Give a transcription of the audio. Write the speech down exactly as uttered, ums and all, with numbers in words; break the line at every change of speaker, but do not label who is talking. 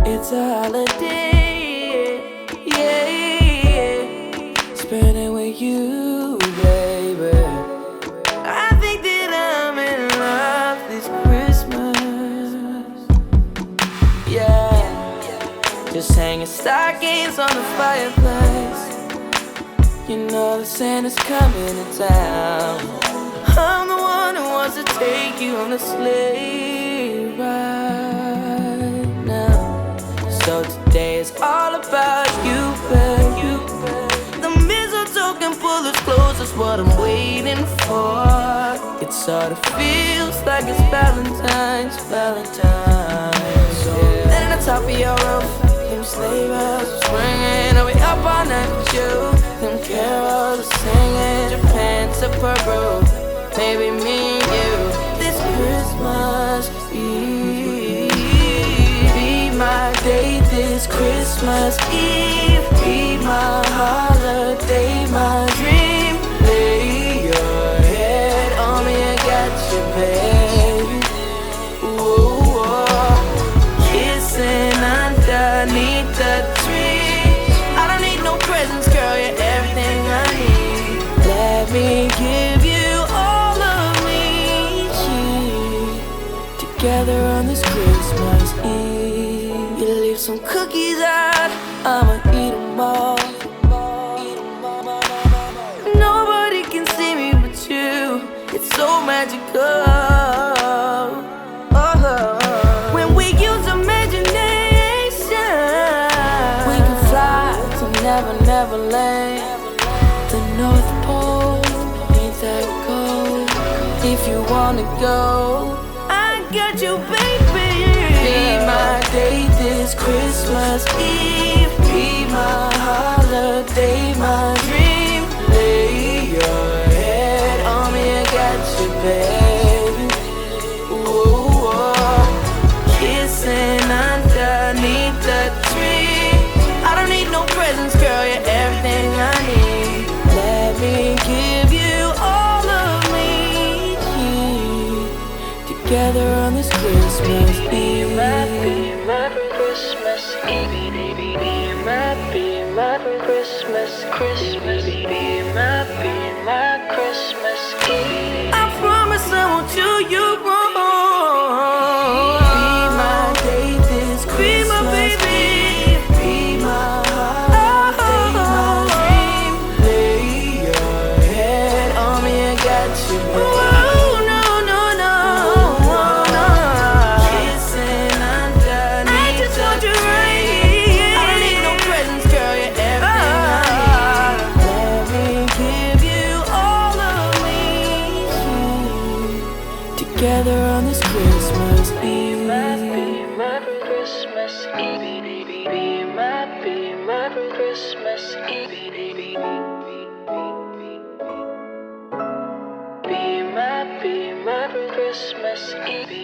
It's a holiday, yeah, yeah. Spending with you, baby. I think that I'm in love this Christmas, yeah. Just hanging stockings on the fireplace. You know the Santa's coming to town. I'm the one who wants to take you on a sleigh ride now. So today is all about you, babe. The mistletoe can pull us close, that's what I'm waiting for. It sort of feels like it's Valentine's, Valentine's, yeah. Then on the top of your roof, them sleigh bells are ringing. Are we up all night with you? Them carols are singing, Japan to Peru. Maybe me and you this Christmas Eve. Be my day this Christmas Eve. Be my holiday, my dream. Lay your head on me, I got you, babe. Ooh, oh. Kissing underneath the tree. I don't need no presents, girl, you're everything I need. Let me give you together on this Christmas Eve. You leave some cookies out, I'ma eat them all. Nobody can see me but you, it's so magical. Oh, when we use imagination, we can fly to Never, Never Land. The North Pole, ain't that cold? If you wanna go, got you, baby. Be my day this Christmas Eve. Be my holiday, my dream. Lay your head on me, I got you, baby. Ooh, oh. Kissing underneath the tree. I don't need no presents, girl, you're everything I need. Let me give you all of me together on this Christmas Eve.
Be my, be my Christmas Eve. Be my, be my Christmas, Christmas. Be my, be my Christmas Eve.
I promise I won't do you wrong. Be my day this Christmas. Be my baby. Be my holiday, my dream. Lay your head on me, I got you, baby. Together on this Christmas Eve.
Be my Christmas Eve. Be my, be my Christmas Eve. Be my, be my Christmas Eve.